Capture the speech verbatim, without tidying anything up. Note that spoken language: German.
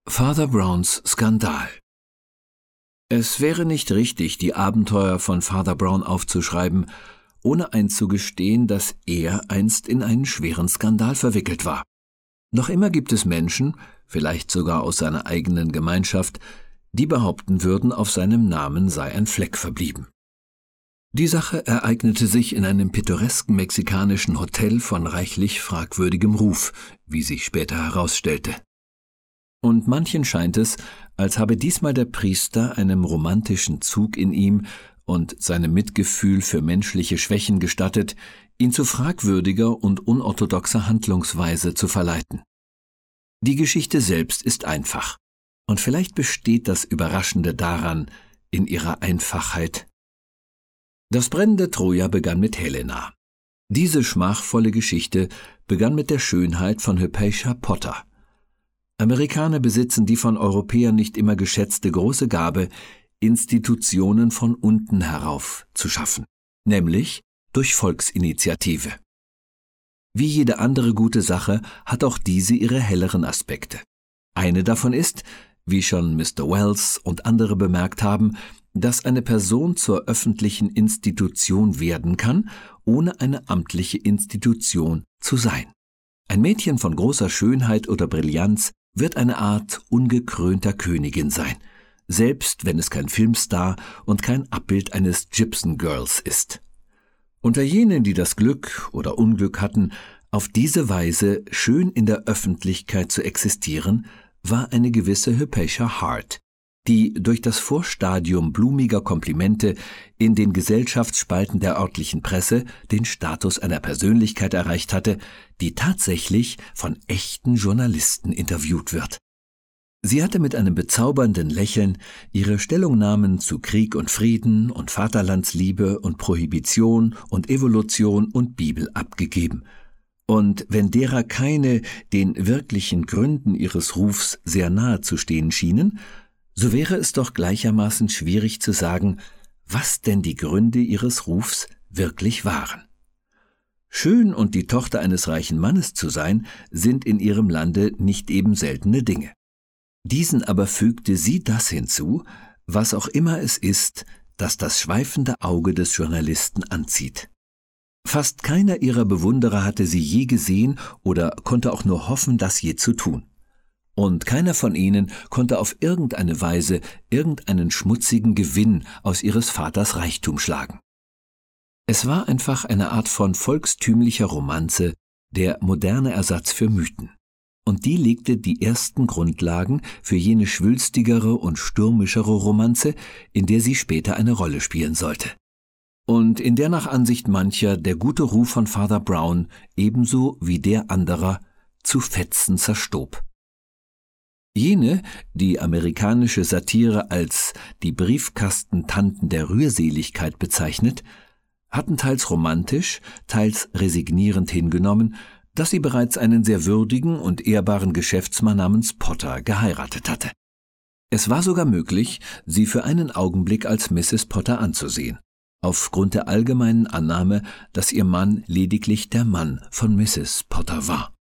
Father Browns Skandal. Es wäre nicht richtig, die Abenteuer von Father Brown aufzuschreiben, ohne einzugestehen, dass er einst in einen schweren Skandal verwickelt war. Noch immer gibt es Menschen, vielleicht sogar aus seiner eigenen Gemeinschaft, die behaupten würden, auf seinem Namen sei ein Fleck verblieben. Die Sache ereignete sich in einem pittoresken mexikanischen Hotel von reichlich fragwürdigem Ruf, wie sich später herausstellte. Und manchen scheint es, als habe diesmal der Priester einem romantischen Zug in ihm und seinem Mitgefühl für menschliche Schwächen gestattet, ihn zu fragwürdiger und unorthodoxer Handlungsweise zu verleiten. Die Geschichte selbst ist einfach, und vielleicht besteht das Überraschende daran, in ihrer Einfachheit. Das brennende Troja begann mit Helena. Diese schmachvolle Geschichte begann mit der Schönheit von Hypatia Potter. Amerikaner besitzen die von Europäern nicht immer geschätzte große Gabe, Institutionen von unten herauf zu schaffen, nämlich durch Volksinitiative. Wie jede andere gute Sache hat auch diese ihre helleren Aspekte. Eine davon ist, wie schon Mister Wells und andere bemerkt haben, dass eine Person zur öffentlichen Institution werden kann, ohne eine amtliche Institution zu sein. Ein Mädchen von großer Schönheit oder Brillanz wird eine Art ungekrönter Königin sein, selbst wenn es kein Filmstar und kein Abbild eines Gypsum Girls ist. Unter jenen, die das Glück oder Unglück hatten, auf diese Weise schön in der Öffentlichkeit zu existieren, war eine gewisse Hypatia Hart, die durch das Vorstadium blumiger Komplimente in den Gesellschaftsspalten der örtlichen Presse den Status einer Persönlichkeit erreicht hatte, die tatsächlich von echten Journalisten interviewt wird. Sie hatte mit einem bezaubernden Lächeln ihre Stellungnahmen zu Krieg und Frieden und Vaterlandsliebe und Prohibition und Evolution und Bibel abgegeben. Und wenn derer keine den wirklichen Gründen ihres Rufs sehr nahe zu stehen schienen, so wäre es doch gleichermaßen schwierig zu sagen, was denn die Gründe ihres Rufs wirklich waren. Schön und die Tochter eines reichen Mannes zu sein, sind in ihrem Lande nicht eben seltene Dinge. Diesen aber fügte sie das hinzu, was auch immer es ist, das das schweifende Auge des Journalisten anzieht. Fast keiner ihrer Bewunderer hatte sie je gesehen oder konnte auch nur hoffen, das je zu tun. Und keiner von ihnen konnte auf irgendeine Weise irgendeinen schmutzigen Gewinn aus ihres Vaters Reichtum schlagen. Es war einfach eine Art von volkstümlicher Romanze, der moderne Ersatz für Mythen. Und die legte die ersten Grundlagen für jene schwülstigere und stürmischere Romanze, in der sie später eine Rolle spielen sollte. Und in der nach Ansicht mancher der gute Ruf von Father Brown ebenso wie der anderer zu Fetzen zerstob. Jene, die amerikanische Satire als die Briefkastentanten der Rührseligkeit bezeichnet, hatten teils romantisch, teils resignierend hingenommen, dass sie bereits einen sehr würdigen und ehrbaren Geschäftsmann namens Potter geheiratet hatte. Es war sogar möglich, sie für einen Augenblick als Misses Potter anzusehen, aufgrund der allgemeinen Annahme, dass ihr Mann lediglich der Mann von Misses Potter war.